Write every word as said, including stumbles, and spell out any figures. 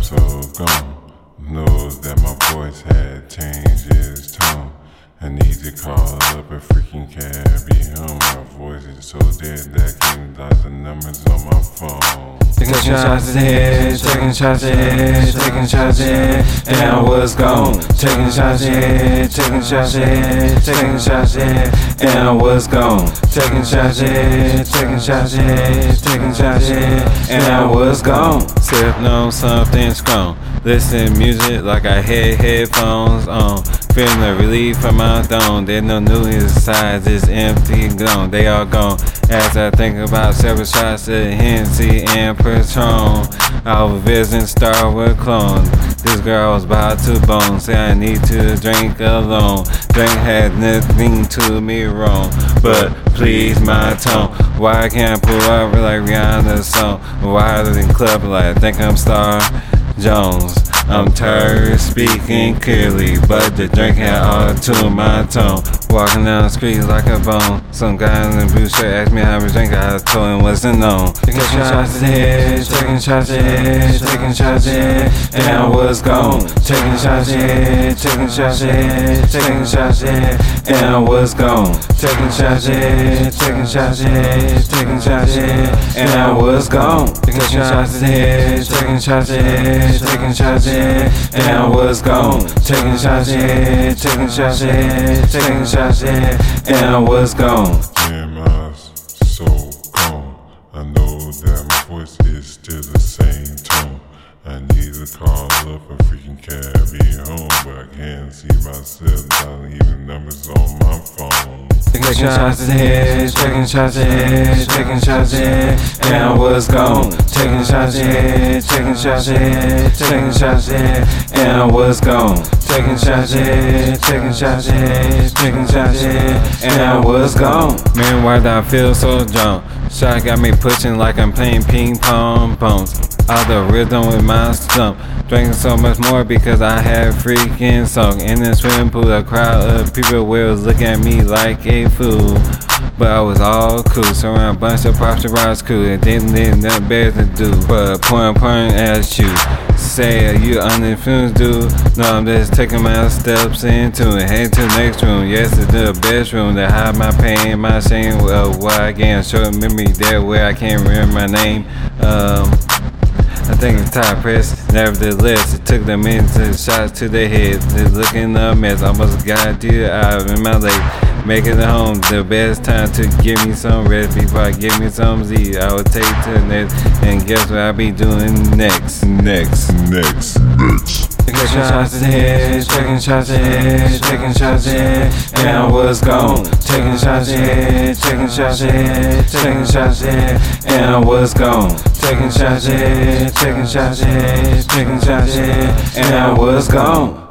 so gone. Know that my voice had changed its tone. I need to call up a freaking cab, be home. My voice is so dead that I can't dial the numbers on my phone. Taking shots at it, taking shots at it, taking shots at it, and I was gone. Taking shots at it, taking shots at it, taking shots at it, and I was gone. Taking shots at it, taking shots at it, taking shots at it, and I was gone. Sipping on something strong, listening music like I had headphones on. Feeling the relief from my throne. There's no new inside, it's empty and gone. They all gone. As I think about several shots of Hennessy and Patron, I was visiting Star Wars clone. This girl was about to bone. Say I need to drink alone. Drink had nothing to me wrong, but please my tone. Why can't I pull up like Rihanna's song? Why than club like I think I'm Star Jones? I'm tired of speaking clearly, but the drink had all to my tone. Walking down the street like a bone. Some guy in the blue shirt asked me how I drink. I told him wasn't known. Taking shots at it, taking shots at it, taking shots at it, and I was gone. Taking shots at it, taking shots at it, taking shots at it, and I was gone. Taking shots at it, taking shots at it, taking shots at it, and I was gone. Taking shots at it, taking shots at it, taking shots at it, and I was gone. Taking shots at it, taking shots at it, taking shots at it, and I was gone. Damn, I was so gone. I know that my voice is still the same tone. I need to call up a freaking cab, be home, but I can't see myself dialing even numbers on my phone. Taking shots at it, taking shots at it, taking shots at it, and I was gone. Taking shots at it, taking shots at it, taking shots at it, and I was gone. Taking shots at it, taking shots at it, taking shots at it, and I was gone. Man, why do I feel so drunk? Shot got me pushing like I'm playing ping pong bones. All the rhythm with my stump. Drinking so much more because I had freaking song. In the swimming pool, a crowd of people was looking at me like a fool. But I was all cool, surrounded a bunch of prostitutes cool. It didn't need nothing better to do but point point at you. Say, are you on the influence, dude? No, I'm just taking my steps into it. Head to the next room, yes, it's the best room to hide my pain, my shame. Well, what I gain, short memory there where I can't remember my name. Um, I think it's time press. Nevertheless, it took them into shots to their head. They're looking a mess. Almost got you out in my leg. Making it home the best time to give me some rest before I give me some Z. I will take to the next, and guess what I'll be doing next, next, next, next. Taking shots at it, taking shots at it, taking shots at it, and I was gone. Taking shots at it, taking shots at it, taking shots at it, and I was gone. Taking shots at it, taking shots at it, taking shots at it, and I was gone.